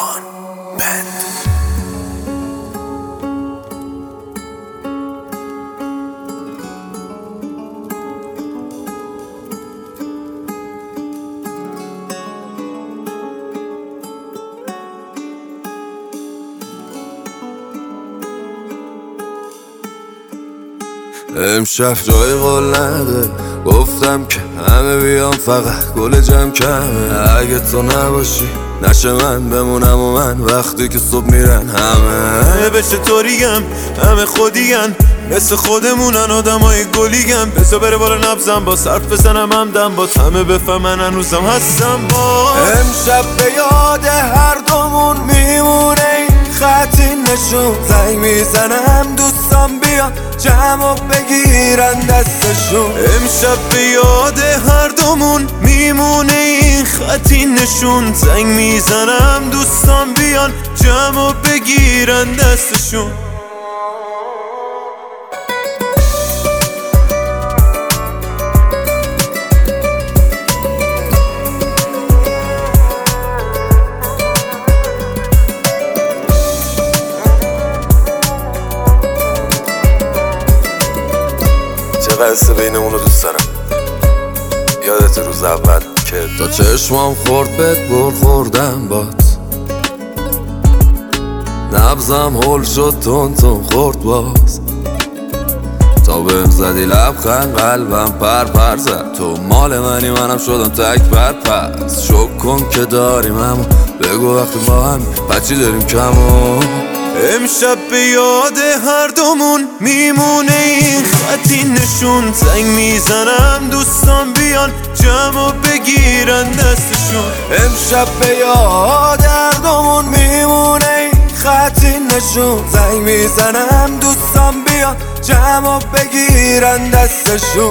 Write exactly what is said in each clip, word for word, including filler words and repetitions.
ایمان بند. امشب جای قول نده، گفتم که همه بیام فقط گل جمع کمه. اگه تو نباشی نشه من بمونم و من وقتی که صبح میرن همه بشه طوریم همه خودیگن مثل خودمونن آدم های گلیگن. بزا بره بالا نبزم با صرف بزنم همدم با همه بفهمن هنوزم هستم با. امشب به یاد هر دومون میمونه این خطی نشون. زنگ میزنم دوستان بیان جمع و بگیرن دستشون. امشب به یاد هر دومون میمونه این خطی نشون. زنگ میزنم دوستان بیان جمع و بگیرن دستشون. چه قصه بینمونو دوست دارم. یادت روز اول که تا چشمام خورد بهت بر خوردم بات. نبزم هل شد تون تون خورد باز. تا بهم زدی لبخند قلبم پر پر زد. تو مال منی منم شدم تک پر پس. شک کن که داریم اما بگو وقتی با هم بچی داریم کمو. امشب به یاد هر دومون میمونه این خطی نشون. زنگ میزنم دوستان بیان جمع و بگیرن دستشون. امشب به یاد هر دومون میمونه این خطی نشون. زنگ میزنم دوستان بیان جمع و بگیرن دستشون.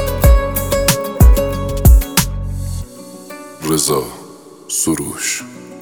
رضا سروش.